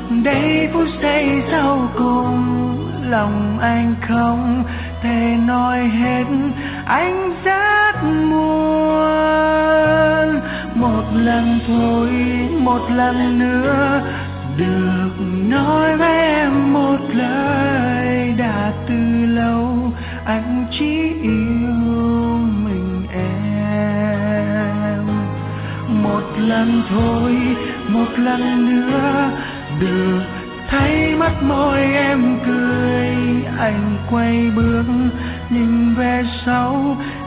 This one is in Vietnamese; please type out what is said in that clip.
đây phút giây sau cùng, lòng anh không thể nói hết, anh rất muốn một lần thôi, một lần nữa được nói với em một lời. Đã từ lâu anh chỉ yêu mình em. Một lần thôi, một lần nữa được thấy mắt môi em cười. Anh quay bước nhìn về sau,